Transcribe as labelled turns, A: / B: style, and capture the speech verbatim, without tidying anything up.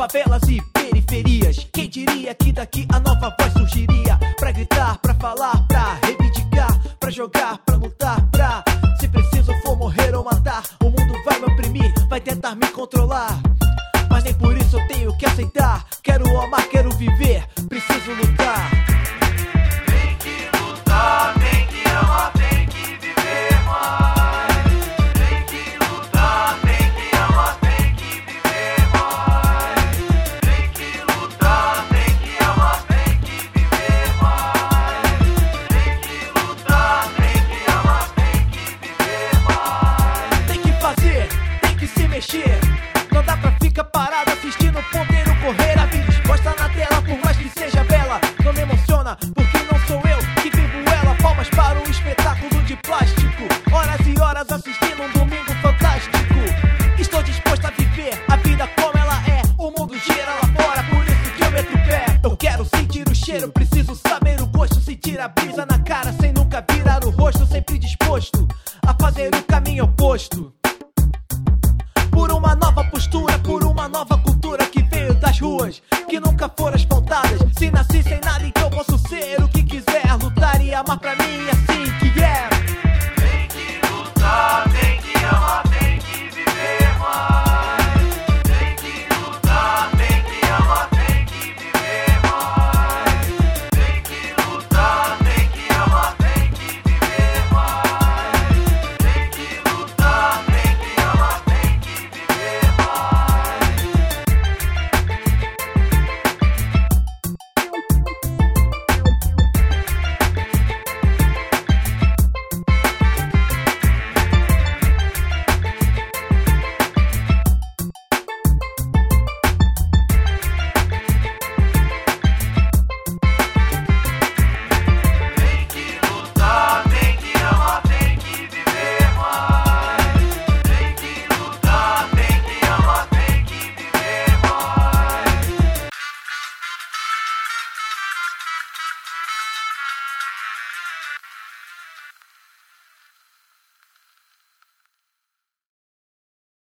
A: favelas e periferias. Quem diria que daqui a nova voz surgiria? Pra gritar, pra falar, pra reivindicar, pra jogar, pra lutar, pra... Se preciso for morrer ou matar, o mundo vai me oprimir, vai tentar me controlar. Mas nem por isso eu tenho que aceitar. Quero amar, quero viver, preciso lutar.
B: Tem que lutar, tem que amar, tem que viver mais. Tem que lutar, tem que amar, tem que viver mais. Tem que lutar, tem que amar, tem que viver mais. Tem que lutar, tem que amar, tem que viver mais.
A: Tem que fazer, tem que se mexer. Não dá pra ficar parado assistindo o ponteiro correr. A vida exposta na tela, por mais que seja bela, não me emociona, porque não sou eu que vivo ela. Palmas para um espetáculo de plástico, horas e horas assistindo um domingo fantástico. Estou disposto a viver a vida como ela é. O mundo gira lá fora, por isso que eu meto o pé. Eu quero sentir o cheiro, preciso saber o gosto, sentir a brisa na cara sem nunca virar o rosto. Sempre disposto a fazer o caminho oposto, por uma nova postura, por uma nova cultura que veio das ruas, que nunca foram asfaltadas. Se nasci sem nada, então posso ser o que quiser, lutar e amar pra mim assim que é.